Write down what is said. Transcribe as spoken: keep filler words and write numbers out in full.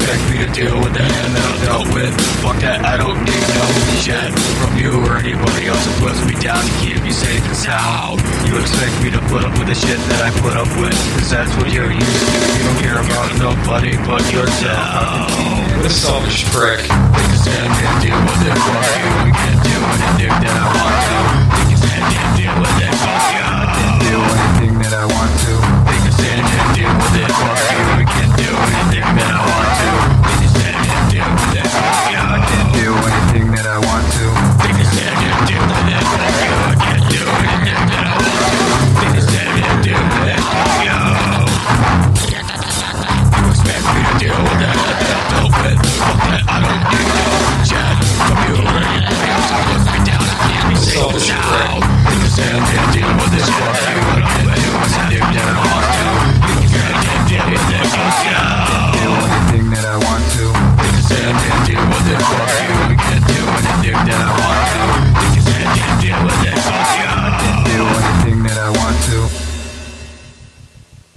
expect me to deal with the hand that I'm dealt with? Fuck that, I don't need no shit from you or anybody else who puts me down to keep me safe and sound. You expect me to put up with the shit that I put up with, cause that's what you're used to. You don't care about nobody but yourself. What a selfish prick. They just stand and deal with it. Fuck you, we can't do anything that I want to.